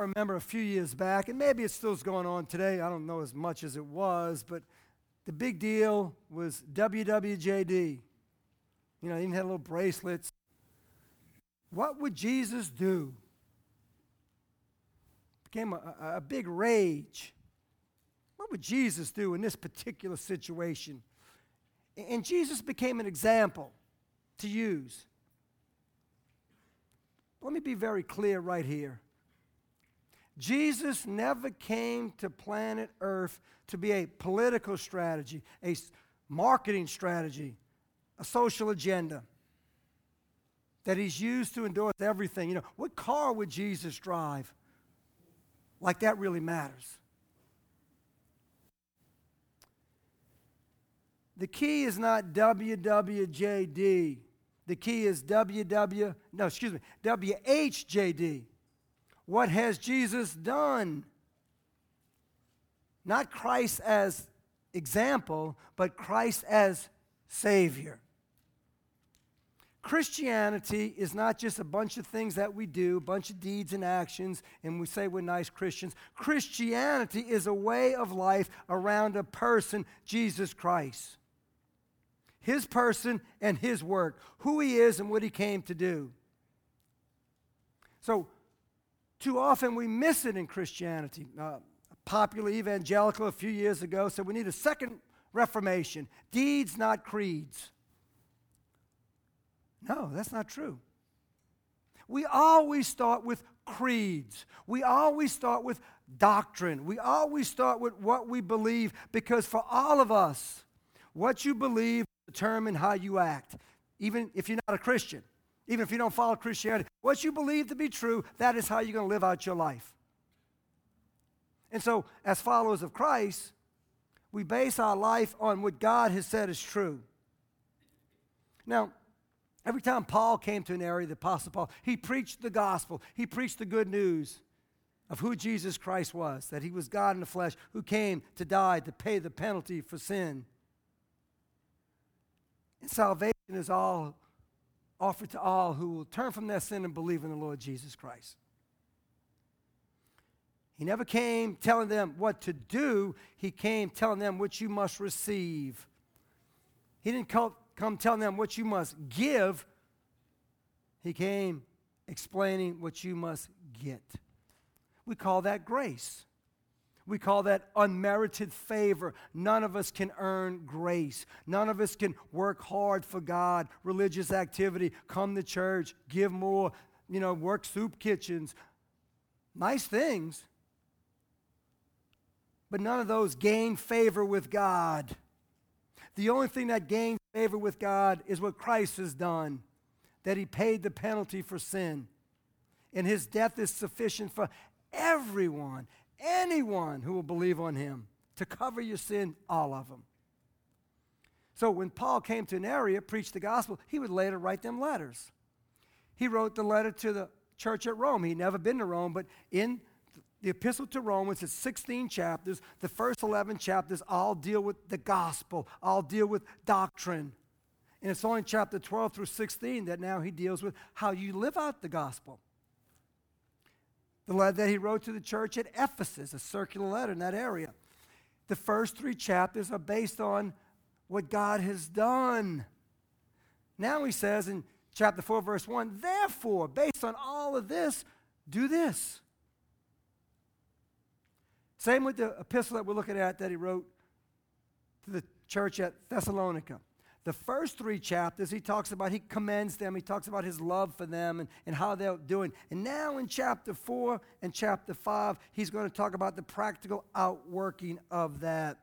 I remember a few years back, and maybe it's still going on today. I don't know as much as it was, but the big deal was WWJD. You know, they even had little bracelets. What would Jesus do? Became a big rage. What would Jesus do in this particular situation? And Jesus became an example to use. Let me be very clear right here. Jesus never came to planet Earth to be a political strategy, a marketing strategy, a social agenda that he's used to endorse everything. You know, what car would Jesus drive? Like that really matters. The key is not WWJD. The key is WHJD. What has Jesus done? Not Christ as example, but Christ as Savior. Christianity is not just a bunch of things that we do, a bunch of deeds and actions, and we say we're nice Christians. Christianity is a way of life around a person, Jesus Christ. His person and his work, who he is and what he came to do. So, too often we miss it in Christianity. A popular evangelical a few years ago said we need a second Reformation. Deeds, not creeds. No, that's not true. We always start with creeds. We always start with doctrine. We always start with what we believe, because for all of us, what you believe determine how you act, even if you're not a Christian, even if you don't follow Christianity. What you believe to be true, that is how you're going to live out your life. And so, as followers of Christ, we base our life on what God has said is true. Now, every time Paul came to an area, the Apostle Paul, he preached the gospel. He preached the good news of who Jesus Christ was, that he was God in the flesh who came to die to pay the penalty for sin. And salvation is all offered to all who will turn from their sin and believe in the Lord Jesus Christ. He never came telling them what to do. He came telling them what you must receive. He didn't come telling them what you must give. He came explaining what you must get. We call that grace. We call that unmerited favor. None of us can earn grace. None of us can work hard for God, religious activity, come to church, give more, work soup kitchens. Nice things. But none of those gain favor with God. The only thing that gains favor with God is what Christ has done, that he paid the penalty for sin. And his death is sufficient for everyone, anyone who will believe on him, to cover your sin, all of them. So when Paul came to an area, preached the gospel, he would later write them letters. He wrote the letter to the church at Rome. He'd never been to Rome, but in the epistle to Romans, it's 16 chapters. The first 11 chapters all deal with the gospel, all deal with doctrine. And it's only chapter 12 through 16 that now he deals with how you live out the gospel. The letter that he wrote to the church at Ephesus, a circular letter in that area. The first 3 chapters are based on what God has done. Now he says in chapter 4, verse 1, therefore, based on all of this, do this. Same with the epistle that we're looking at that he wrote to the church at Thessalonica. The first 3 chapters, he commends them, he talks about his love for them and how they're doing. And now in chapter 4 and chapter 5, he's going to talk about the practical outworking of that.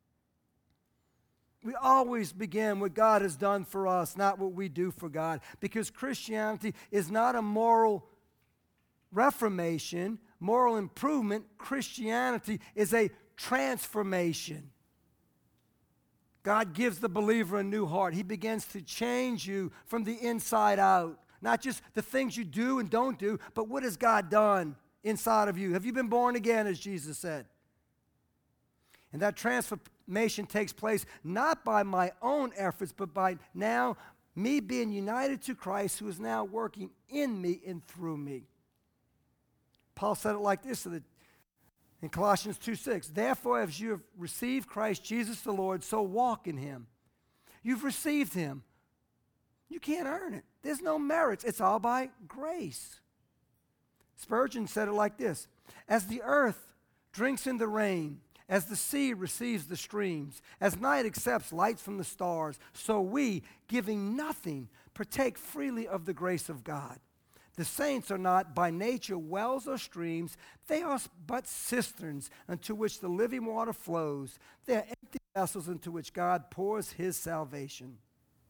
We always begin what God has done for us, not what we do for God, because Christianity is not a moral reformation, moral improvement. Christianity is a transformation. God gives the believer a new heart. He begins to change you from the inside out. Not just the things you do and don't do, but what has God done inside of you? Have you been born again, as Jesus said? And that transformation takes place not by my own efforts, but by now me being united to Christ, who is now working in me and through me. Paul said it like this in Colossians 2:6. Therefore, as you have received Christ Jesus the Lord, so walk in him. You've received him. You can't earn it. There's no merits. It's all by grace. Spurgeon said it like this. As the earth drinks in the rain, as the sea receives the streams, as night accepts lights from the stars, so we, giving nothing, partake freely of the grace of God. The saints are not by nature wells or streams. They are but cisterns into which the living water flows. They are empty vessels into which God pours his salvation.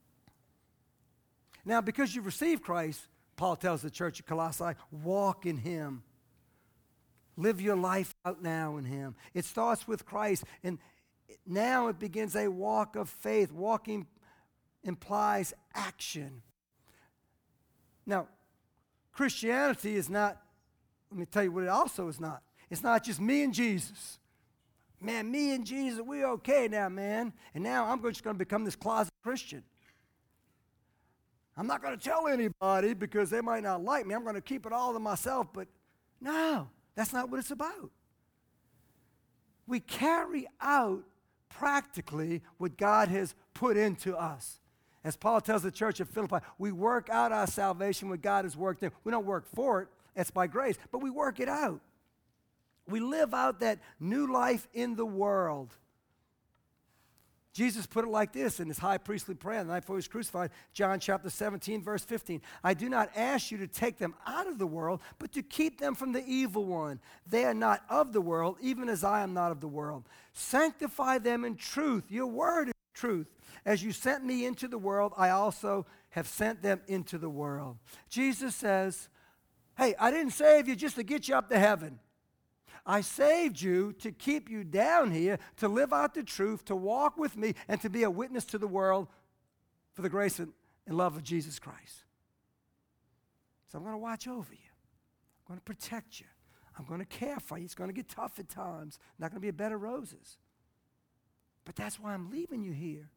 Now, because you've received Christ, Paul tells the church at Colossae, walk in him. Live your life out now in him. It starts with Christ, and now it begins a walk of faith. Walking implies action. Now, Christianity is not, let me tell you what it also is not. It's not just me and Jesus. Man, me and Jesus, we're okay now, man. And now I'm just going to become this closet Christian. I'm not going to tell anybody because they might not like me. I'm going to keep it all to myself. But no, that's not what it's about. We carry out practically what God has put into us. As Paul tells the church at Philippi, we work out our salvation what God has worked in. We don't work for it. It's by grace. But we work it out. We live out that new life in the world. Jesus put it like this in his high priestly prayer the night before he was crucified, John chapter 17, verse 15. I do not ask you to take them out of the world, but to keep them from the evil one. They are not of the world, even as I am not of the world. Sanctify them in truth. Your word is truth. As you sent me into the world, I also have sent them into the world. Jesus says, hey, I didn't save you just to get you up to heaven. I saved you to keep you down here, to live out the truth, to walk with me, and to be a witness to the world for the grace and love of Jesus Christ. So I'm going to watch over you. I'm going to protect you. I'm going to care for you. It's going to get tough at times. Not going to be a bed of roses. But that's why I'm leaving you here.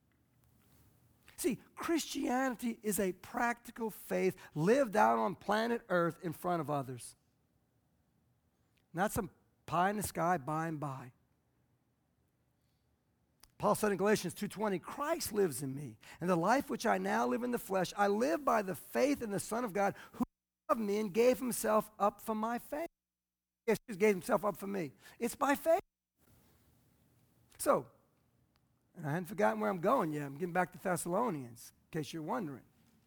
See, Christianity is a practical faith lived out on planet Earth in front of others. Not some pie in the sky by and by. Paul said in Galatians 2:20, Christ lives in me, and the life which I now live in the flesh, I live by the faith in the Son of God, who loved me and gave himself up for my faith. Yes, he gave himself up for me. It's by faith. So, and I hadn't forgotten where I'm going yet. I'm getting back to Thessalonians, in case you're wondering.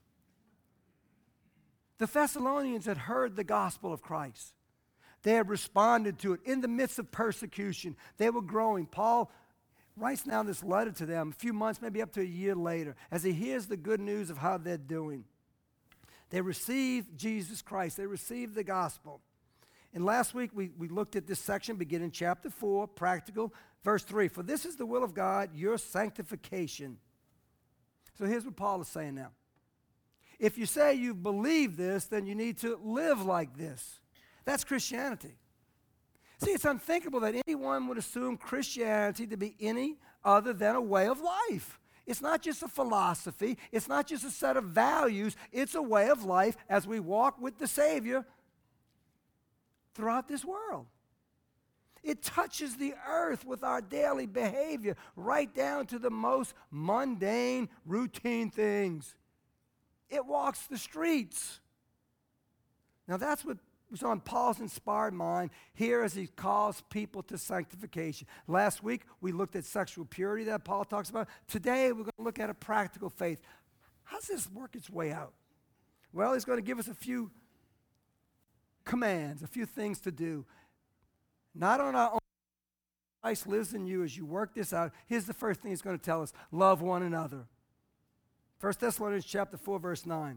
The Thessalonians had heard the gospel of Christ. They had responded to it in the midst of persecution. They were growing. Paul writes now this letter to them a few months, maybe up to a year later, as he hears the good news of how they're doing. They received Jesus Christ. They received the gospel. And last week we looked at this section beginning chapter 4, practical, verse 3. For this is the will of God, your sanctification. So here's what Paul is saying now. If you say you believe this, then you need to live like this. That's Christianity. See, it's unthinkable that anyone would assume Christianity to be any other than a way of life. It's not just a philosophy. It's not just a set of values. It's a way of life as we walk with the Savior throughout this world. It touches the earth with our daily behavior, right down to the most mundane, routine things. It walks the streets. Now, that's what was on Paul's inspired mind here as he calls people to sanctification. Last week, we looked at sexual purity that Paul talks about. Today, we're going to look at a practical faith. How does this work its way out? Well, he's going to give us a few commands, a few things to do. Not on our own. Christ lives in you as you work this out. Here's the first thing he's going to tell us. Love one another. 1 Thessalonians chapter 4, verse 9.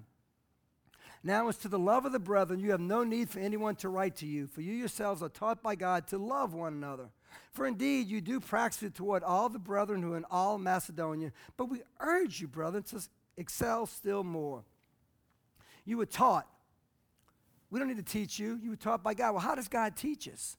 Now as to the love of the brethren, you have no need for anyone to write to you, for you yourselves are taught by God to love one another. For indeed you do practice it toward all the brethren who are in all Macedonia, but we urge you, brethren, to excel still more. You were taught. We don't need to teach you. You were taught by God. Well, how does God teach us?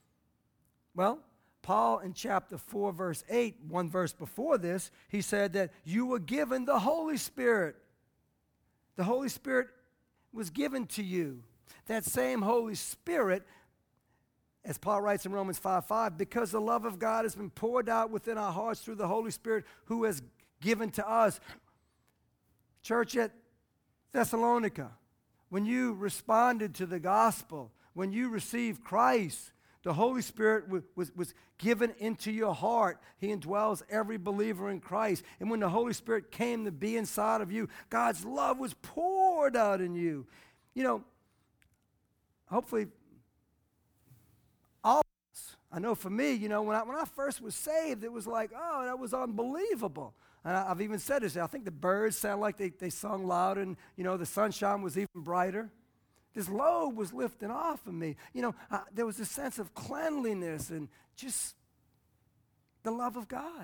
Well, Paul in chapter 4, verse 8, one verse before this, he said that you were given the Holy Spirit. The Holy Spirit was given to you. That same Holy Spirit, as Paul writes in Romans 5:5, because the love of God has been poured out within our hearts through the Holy Spirit who has given to us. Church at Thessalonica, when you responded to the gospel, when you received Christ, the Holy Spirit was given into your heart. He indwells every believer in Christ. And when the Holy Spirit came to be inside of you, God's love was poured out in you. You know, hopefully, all of us, I know for me, you know, when I first was saved, it was like, oh, that was unbelievable. And I've even said this, I think the birds sound like they sung louder, and, you know, the sunshine was even brighter. This load was lifting off of me. You know, there was a sense of cleanliness and just the love of God.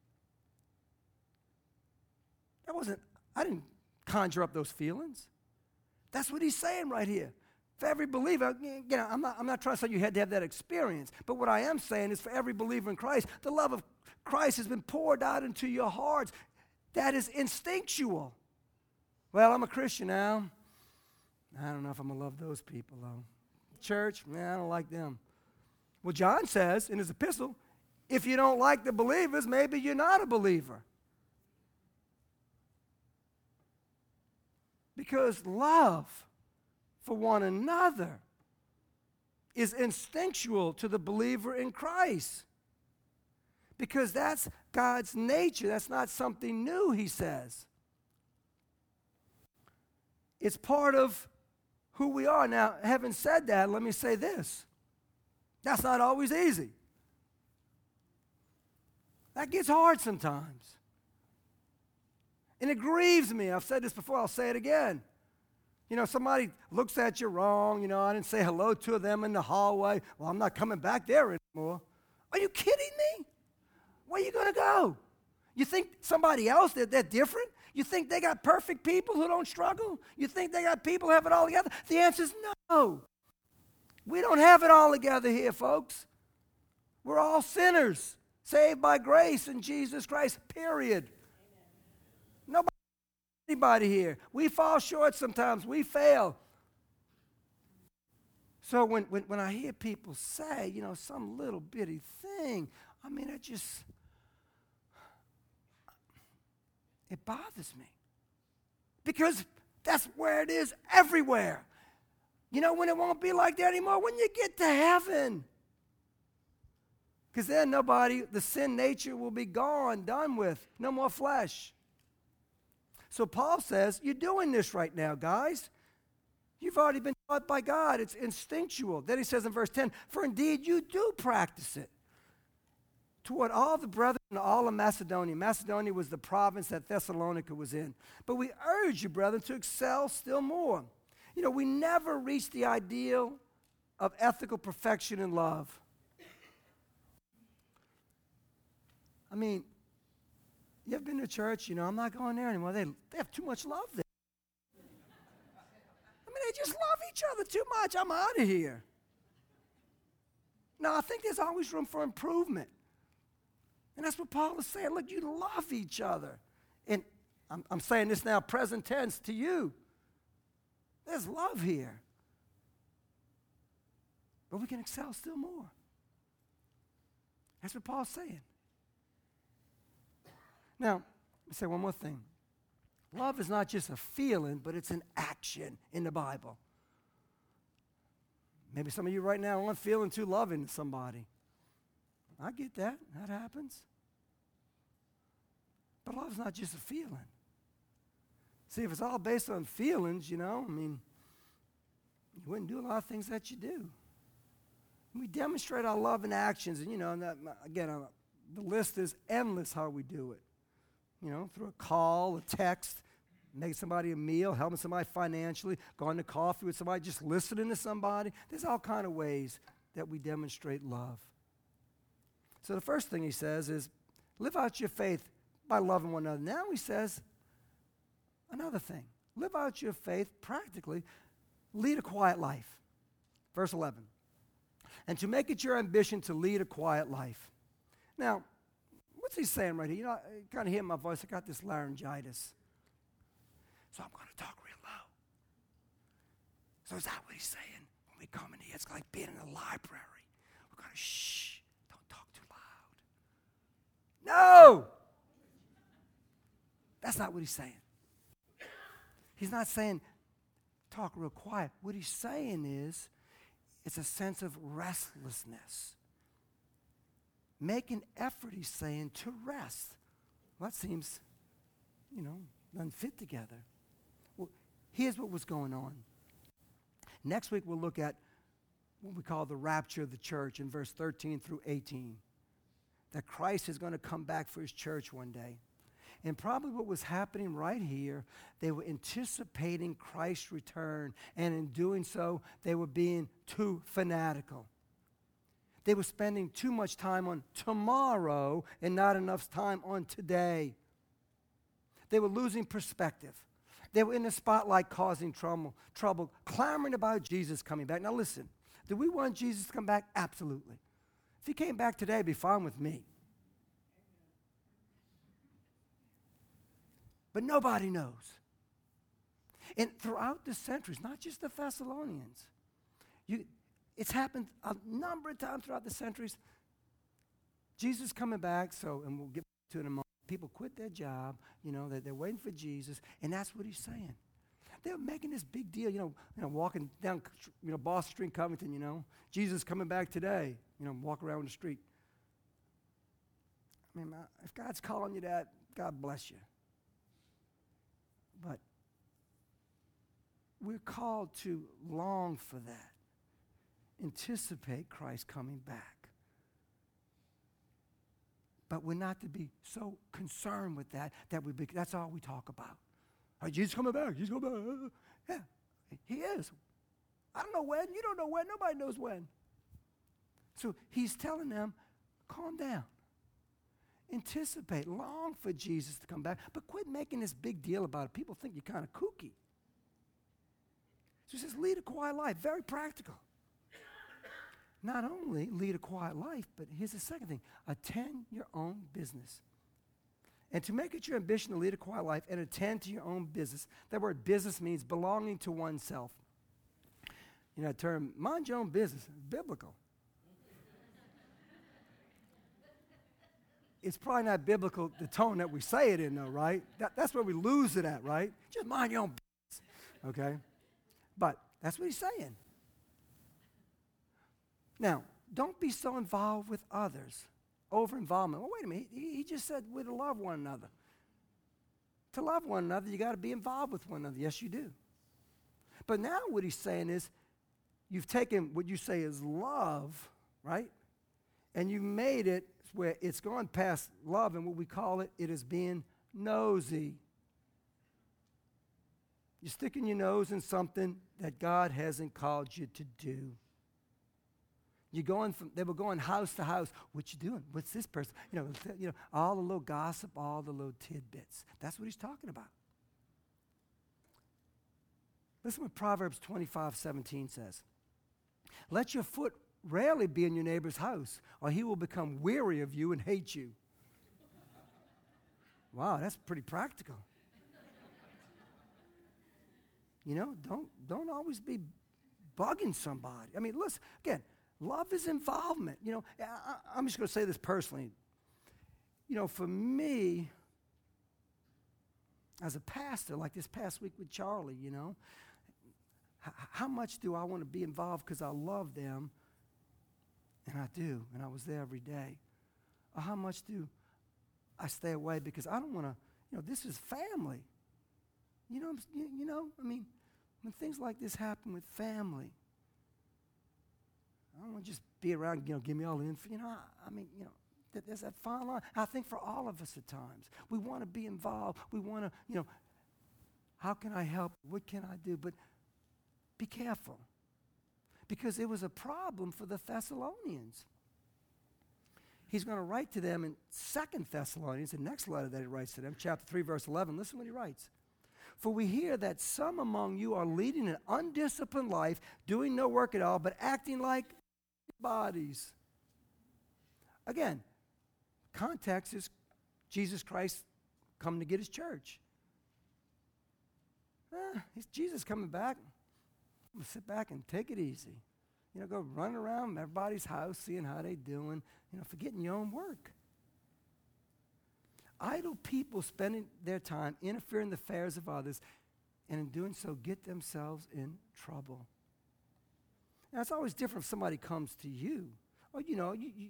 I didn't conjure up those feelings. That's what he's saying right here. For every believer, you know, I'm not trying to say you had to have that experience, but what I am saying is for every believer in Christ, the love of Christ has been poured out into your hearts. That is instinctual. Well, I'm a Christian now. I don't know if I'm going to love those people, though. Church, man, I don't like them. Well, John says in his epistle, if you don't like the believers, maybe you're not a believer. Because love for one another is instinctual to the believer in Christ. Because that's God's nature. That's not something new, he says. It's part of who we are. Now, having said that, let me say this. That's not always easy. That gets hard sometimes. And it grieves me. I've said this before, I'll say it again. You know, somebody looks at you wrong. You know, I didn't say hello to them in the hallway. Well, I'm not coming back there anymore. Are you kidding me? Where are you going to go? You think somebody else, they're different? You think they got perfect people who don't struggle? You think they got people who have it all together? The answer is no. We don't have it all together here, folks. We're all sinners, saved by grace in Jesus Christ, period. Nobody, anybody here. We fall short sometimes. We fail. So when I hear people say, you know, some little bitty thing, I mean, it bothers me. Because that's where it is everywhere. You know when it won't be like that anymore? When you get to heaven. Because then the sin nature will be gone, done with. No more flesh. So Paul says, you're doing this right now, guys. You've already been taught by God. It's instinctual. Then he says in verse 10, for indeed you do practice it. Toward all the brethren in all of Macedonia. Macedonia was the province that Thessalonica was in. But we urge you, brethren, to excel still more. You know, we never reach the ideal of ethical perfection in love. I mean, you ever been to church? You know, I'm not going there anymore. They have too much love there. I mean, they just love each other too much. I'm out of here. No, I think there's always room for improvement. And that's what Paul is saying. Look, you love each other. And I'm saying this now, present tense to you. There's love here. But we can excel still more. That's what Paul's saying. Now, let me say one more thing. Love is not just a feeling, but it's an action in the Bible. Maybe some of you right now aren't feeling too loving to somebody. I get that. That happens. But love's not just a feeling. See, if it's all based on feelings, you know, I mean, you wouldn't do a lot of things that you do. We demonstrate our love in actions, and, you know, again, the list is endless how we do it. You know, through a call, a text, making somebody a meal, helping somebody financially, going to coffee with somebody, just listening to somebody. There's all kind of ways that we demonstrate love. So the first thing he says is, live out your faith by loving one another. Now he says another thing. Live out your faith practically. Lead a quiet life. Verse 11. And to make it your ambition to lead a quiet life. Now, what's he saying right here? You know, I kind of hear my voice. I got this laryngitis. So I'm going to talk real low. So is that what he's saying? When we come in here, it's like being in a library. We're going to shh, don't talk too loud. No! That's not what he's saying. He's not saying talk real quiet. What he's saying is it's a sense of restlessness. Make an effort, he's saying, to rest. Well, that seems, doesn't fit together. Well, here's what was going on. Next week, we'll look at what we call the rapture of the church in verse 13 through 18. That Christ is going to come back for his church one day. And probably what was happening right here, they were anticipating Christ's return. And in doing so, they were being too fanatical. They were spending too much time on tomorrow and not enough time on today. They were losing perspective. They were in the spotlight causing trouble, clamoring about Jesus coming back. Now listen, do we want Jesus to come back? Absolutely. If he came back today, it'd be fine with me. But nobody knows. And throughout the centuries, not just the Thessalonians, it's happened a number of times throughout the centuries. Jesus coming back, and we'll get to it in a moment. People quit their job, they're waiting for Jesus, and that's what he's saying. They're making this big deal, walking down, Boston Street, Covington, Jesus coming back today, walk around the street. I mean, if God's calling you that, God bless you. But we're called to long for that, anticipate Christ coming back. But we're not to be so concerned with that's all we talk about. Oh, Jesus coming back, he's coming back. Yeah, he is. I don't know when, you don't know when, nobody knows when. So he's telling them, calm down. Anticipate, long for Jesus to come back, but quit making this big deal about it. People think you're kind of kooky. So he says, lead a quiet life, very practical. Not only lead a quiet life, but here's the second thing. Attend your own business. And to make it your ambition to lead a quiet life and attend to your own business, that word business means belonging to oneself. That term, mind your own business, is biblical. It's probably not biblical, the tone that we say it in, though, right? That's where we lose it at, right? Just mind your own business, okay? But that's what he's saying. Now, don't be so involved with others. Over-involvement. Well, wait a minute. He just said we're to love one another. To love one another, you got to be involved with one another. Yes, you do. But now what he's saying is you've taken what you say is love, right? And you made it where it's gone past love, and what we call it is being nosy. You're sticking your nose in something that God hasn't called you to do. They were going house to house. What you doing? What's this person? All the little gossip, all the little tidbits. That's what he's talking about. Listen what Proverbs 25:17 says. Let your foot rarely be in your neighbor's house, or he will become weary of you and hate you. Wow, that's pretty practical. Don't always be bugging somebody. I mean, listen, again, love is involvement. I'm just going to say this personally. For me, as a pastor, like this past week with Charlie, how much do I want to be involved because I love them? And I do, and I was there every day. Or how much do I stay away because I don't want to, this is family. When things like this happen with family, I don't want to just be around, give me all the info. There's that fine line. I think for all of us at times, we want to be involved. We want to, how can I help? What can I do? But be careful, because it was a problem for the Thessalonians. He's going to write to them in 2 Thessalonians, the next letter that he writes to them, chapter 3, verse 11. Listen what he writes. For we hear that some among you are leading an undisciplined life, doing no work at all, but acting like bodies. Again, context is Jesus Christ coming to get his church. Is Jesus coming back? sit back and take it easy. Go run around everybody's house, seeing how they doing, forgetting your own work. Idle people spending their time interfering in the affairs of others, and in doing so get themselves in trouble. Now, it's always different if somebody comes to you. Or, you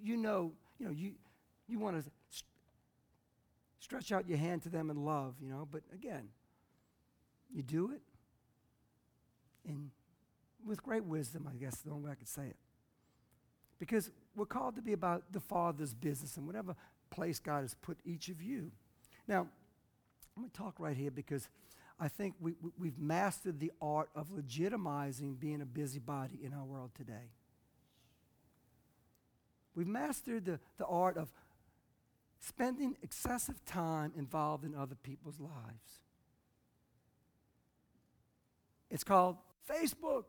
want to stretch out your hand to them in love, but again, you do it and with great wisdom, I guess, the only way I could say it. Because we're called to be about the Father's business in whatever place God has put each of you. Now, I'm going to talk right here because I think we've mastered the art of legitimizing being a busybody in our world today. We've mastered the art of spending excessive time involved in other people's lives. It's called Facebook.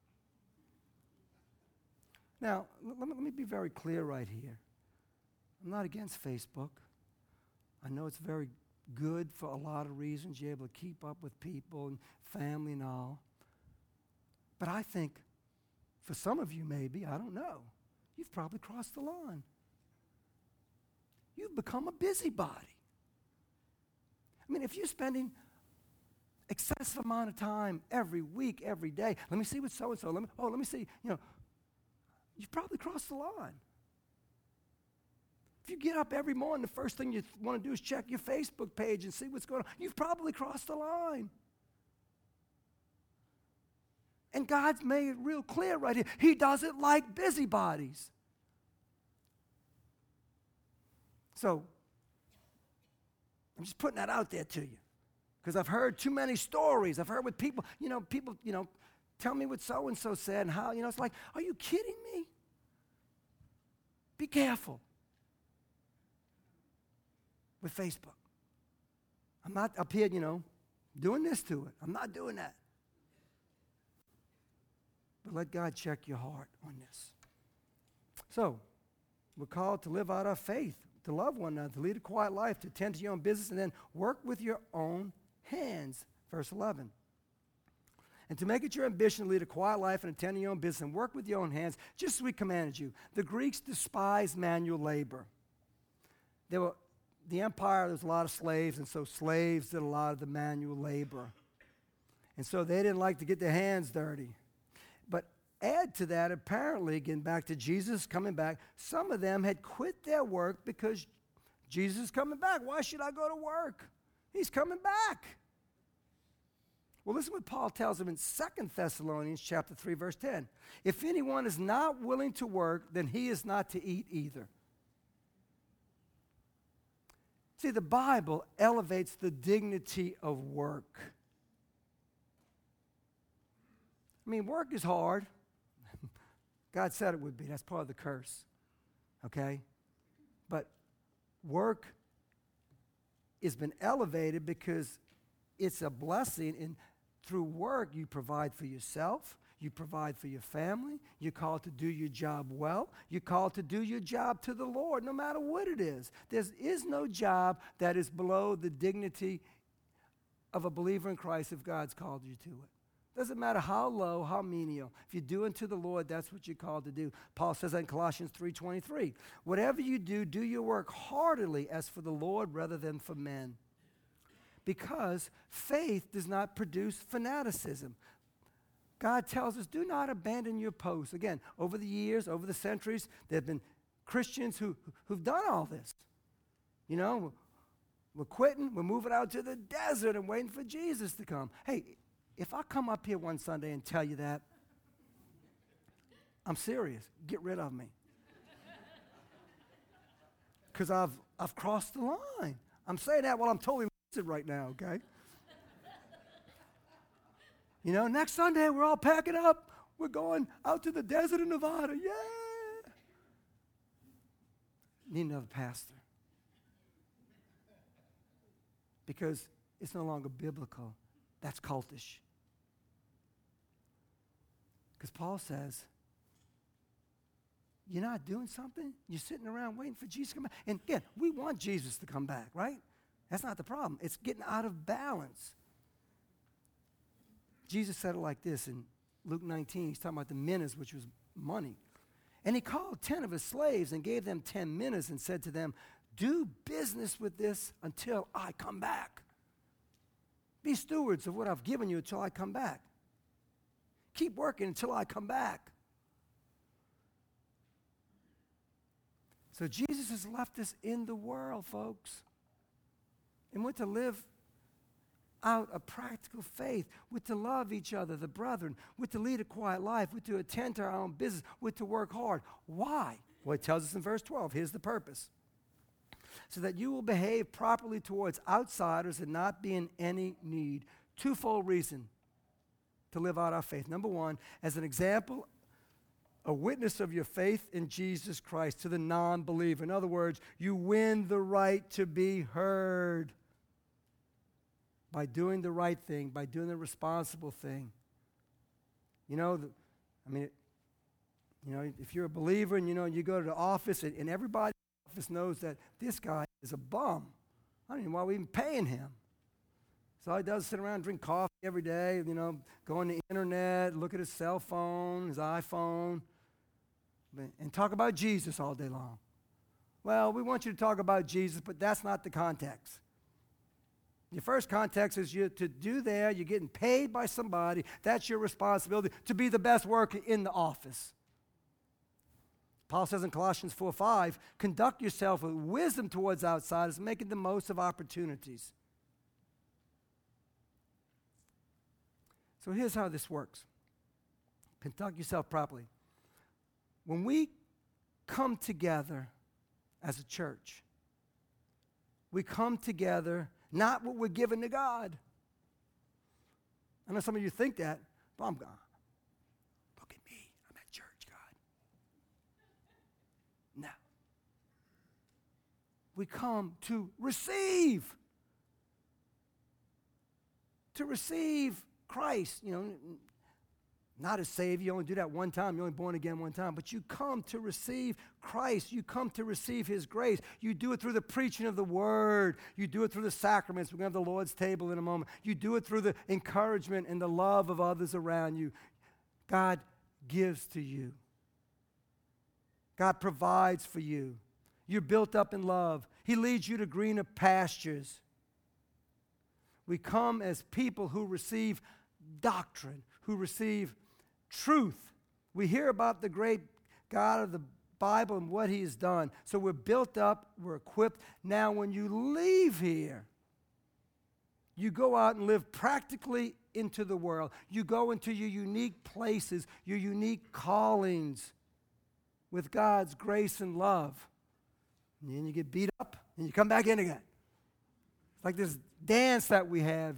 Now, let me be very clear right here. I'm not against Facebook. I know it's very good for a lot of reasons. You're able to keep up with people and family and all. But I think for some of you maybe, I don't know, you've probably crossed the line. You've become a busybody. I mean, if you're spending excessive amount of time every week, every day, let me see what so-and-so, let me see, you've probably crossed the line. If you get up every morning, the first thing you want to do is check your Facebook page and see what's going on. You've probably crossed the line. And God's made it real clear right here. He doesn't like busybodies. So, I'm just putting that out there to you. Because I've heard too many stories. I've heard with people, tell me what so-and-so said and how, it's like, are you kidding me? Be careful with Facebook. I'm not up here, doing this to it. I'm not doing that. But let God check your heart on this. So, we're called to live out our faith, to love one another, to lead a quiet life, to tend to your own business, and then work with your own hands. Verse 11. And to make it your ambition to lead a quiet life and attend to your own business and work with your own hands, just as we commanded you. The Greeks despised manual labor. The empire, there was a lot of slaves, and so slaves did a lot of the manual labor. And so they didn't like to get their hands dirty. But add to that, apparently, getting back to Jesus coming back, some of them had quit their work because Jesus is coming back. Why should I go to work? He's coming back. Well, listen what Paul tells them in 2 Thessalonians chapter 3, verse 10. If anyone is not willing to work, then he is not to eat either. See, the Bible elevates the dignity of work. I mean, work is hard. God said it would be. That's part of the curse. Okay? But work has been elevated because it's a blessing, and through work you provide for yourself, you provide for your family, you're called to do your job well, you're called to do your job to the Lord, no matter what it is. There is no job that is below the dignity of a believer in Christ if God's called you to it. Doesn't matter how low, how menial. If you're doing to the Lord, that's what you're called to do. Paul says that in Colossians 3:23. Whatever you do, do your work heartily as for the Lord rather than for men. Because faith does not produce fanaticism. God tells us, do not abandon your post. Again, over the years, over the centuries, there have been Christians who've done all this. We're quitting, we're moving out to the desert and waiting for Jesus to come. Hey, if I come up here one Sunday and tell you that, I'm serious. Get rid of me. Because I've crossed the line. I'm saying that while I'm totally lucid right now, okay? Next Sunday we're all packing up. We're going out to the desert in Nevada. Yeah. Need another pastor. Because it's no longer biblical. That's cultish. Because Paul says, you're not doing something? You're sitting around waiting for Jesus to come back. And again, we want Jesus to come back, right? That's not the problem. It's getting out of balance. Jesus said it like this in Luke 19, he's talking about the minas, which was money. And he called 10 of his slaves and gave them 10 minas and said to them, do business with this until I come back. Be stewards of what I've given you until I come back. Keep working until I come back. So Jesus has left us in the world, folks. And we're to live out a practical faith. We're to love each other, the brethren. We're to lead a quiet life. We're to attend to our own business. We're to work hard. Why? Well, it tells us in verse 12. Here's the purpose. So that you will behave properly towards outsiders and not be in any need. Twofold reason to live out our faith. Number one, as an example, a witness of your faith in Jesus Christ to the non-believer. In other words, you win the right to be heard by doing the right thing, by doing the responsible thing. You know, if you're a believer and, you go to the office and everybody in the office knows that this guy is a bum. I don't even know why we're even paying him. So all he does is sit around and drink coffee every day, go on the internet, look at his cell phone, his iPhone, and talk about Jesus all day long. Well, we want you to talk about Jesus, but that's not the context. Your first context is you're getting paid by somebody. That's your responsibility to be the best worker in the office. Paul says in Colossians 4:5, conduct yourself with wisdom towards outsiders, making the most of opportunities. So here's how this works. Conduct yourself properly. When we come together as a church, we come together not what we're giving to God. I know some of you think that, but I'm gone. Look at me. I'm at church, God. No. We come to receive. To receive Christ, not as Savior. You only do that one time. You're only born again one time. But you come to receive Christ. You come to receive His grace. You do it through the preaching of the Word. You do it through the sacraments. We're going to have the Lord's table in a moment. You do it through the encouragement and the love of others around you. God gives to you. God provides for you. You're built up in love. He leads you to greener pastures. We come as people who receive doctrine, who receive truth. We hear about the great God of the Bible and what He has done. So we're built up, we're equipped. Now when you leave here, you go out and live practically into the world. You go into your unique places, your unique callings with God's grace and love. And then you get beat up and you come back in again. It's like this dance that we have,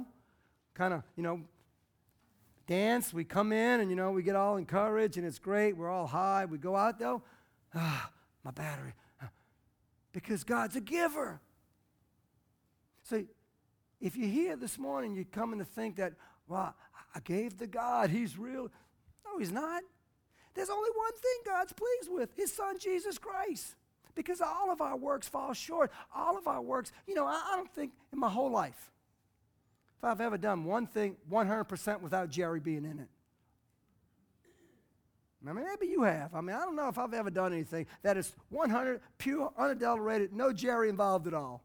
dance. We come in and, we get all encouraged and it's great. We're all high. We go out though, my battery. Because God's a giver. So if you're here this morning, you're coming to think that, well, I gave to God. He's real. No, He's not. There's only one thing God's pleased with, His Son, Jesus Christ. Because all of our works fall short. All of our works, I don't think in my whole life, if I've ever done one thing 100% without Jerry being in it. Maybe you have. I don't know if I've ever done anything that is 100, pure, unadulterated, no Jerry involved at all.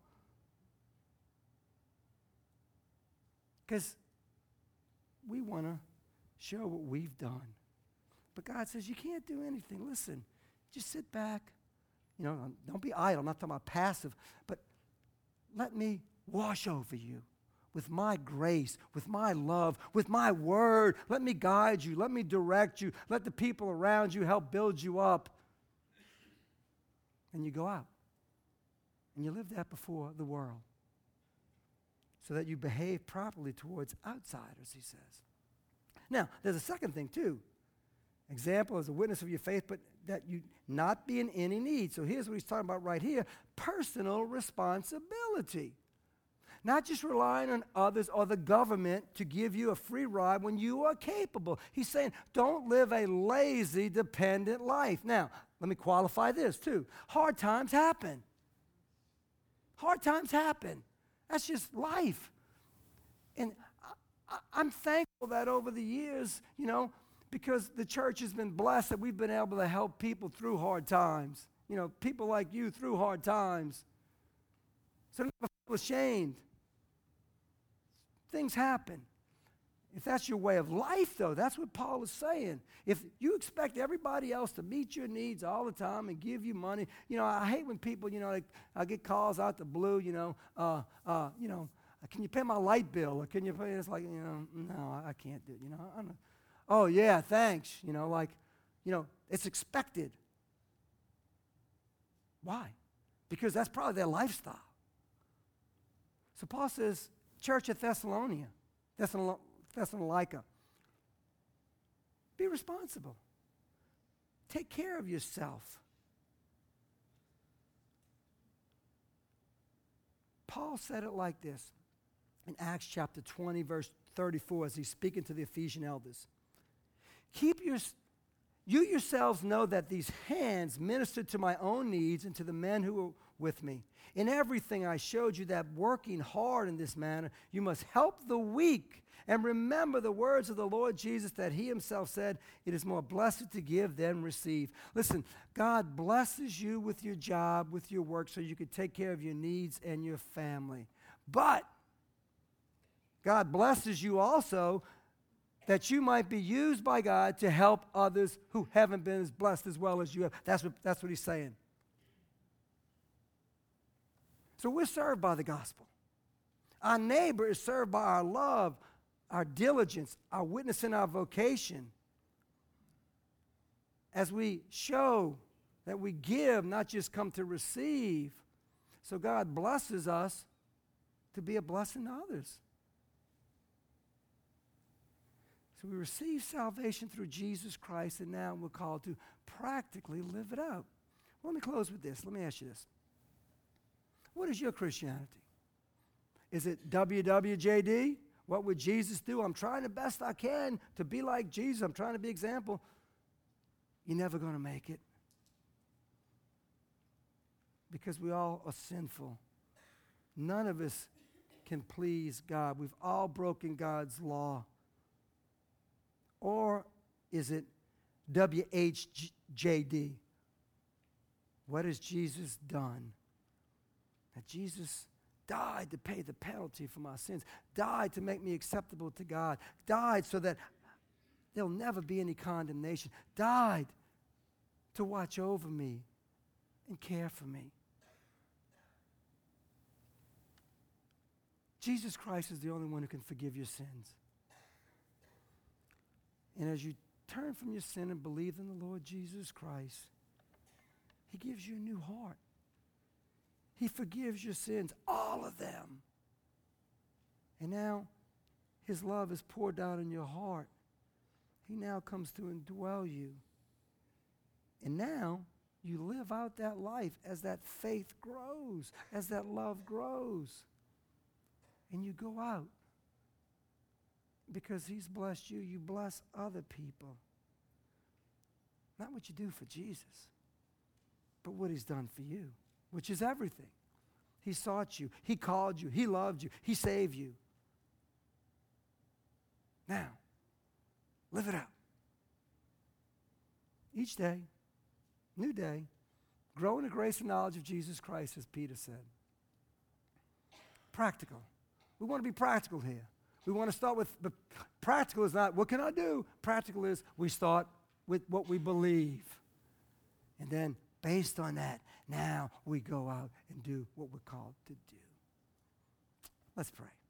Because we want to show what we've done. But God says you can't do anything. Listen, just sit back. Don't be idle. I'm not talking about passive, but let me wash over you with my grace, with my love, with my word. Let me guide you. Let me direct you. Let the people around you help build you up. And you go out. And you live that before the world. So that you behave properly towards outsiders, he says. Now, there's a second thing too. Example as a witness of your faith, but that you not be in any need. So here's what he's talking about right here. Personal responsibility. Not just relying on others or the government to give you a free ride when you are capable. He's saying, don't live a lazy, dependent life. Now, let me qualify this too. Hard times happen. Hard times happen. That's just life. And I'm thankful that over the years, because the church has been blessed, that we've been able to help people through hard times. People like you through hard times. So don't feel ashamed. Things happen. If that's your way of life, though, that's what Paul is saying. If you expect everybody else to meet your needs all the time and give you money, I hate when people, like, I get calls out the blue, can you pay my light bill? Or can you pay? It's like, no, I can't do it. Oh, yeah, thanks. It's expected. Why? Because that's probably their lifestyle. So Paul says, church at Thessalonica, be responsible. Take care of yourself. Paul said it like this in Acts chapter 20, verse 34, as he's speaking to the Ephesian elders. You yourselves know that these hands ministered to my own needs and to the men who were with me. In everything I showed you that working hard in this manner, you must help the weak and remember the words of the Lord Jesus that he himself said, it is more blessed to give than receive. Listen, God blesses you with your job, with your work, so you can take care of your needs and your family. But God blesses you also that you might be used by God to help others who haven't been as blessed as well as you have. That's what he's saying. So we're served by the gospel. Our neighbor is served by our love, our diligence, our witness, and our vocation. As we show that we give, not just come to receive. So God blesses us to be a blessing to others. So we receive salvation through Jesus Christ, and now we're called to practically live it out. Let me close with this. Let me ask you this. What is your Christianity? Is it WWJD? What would Jesus do? I'm trying the best I can to be like Jesus. I'm trying to be an example. You're never going to make it. Because we all are sinful. None of us can please God. We've all broken God's law. Or is it WHJD? What has Jesus done? That Jesus died to pay the penalty for my sins, died to make me acceptable to God, died so that there'll never be any condemnation, died to watch over me and care for me. Jesus Christ is the only one who can forgive your sins. And as you turn from your sin and believe in the Lord Jesus Christ, he gives you a new heart. He forgives your sins, all of them. And now his love is poured out in your heart. He now comes to indwell you. And now you live out that life as that faith grows, as that love grows. And you go out. Because he's blessed you, you bless other people. Not what you do for Jesus, but what he's done for you, which is everything. He sought you, he called you, he loved you, he saved you. Now, live it out. Each day, new day, grow in the grace and knowledge of Jesus Christ, as Peter said. Practical. We want to be practical here. We want to start with, but practical is not, what can I do? Practical is we start with what we believe. And then based on that, now we go out and do what we're called to do. Let's pray.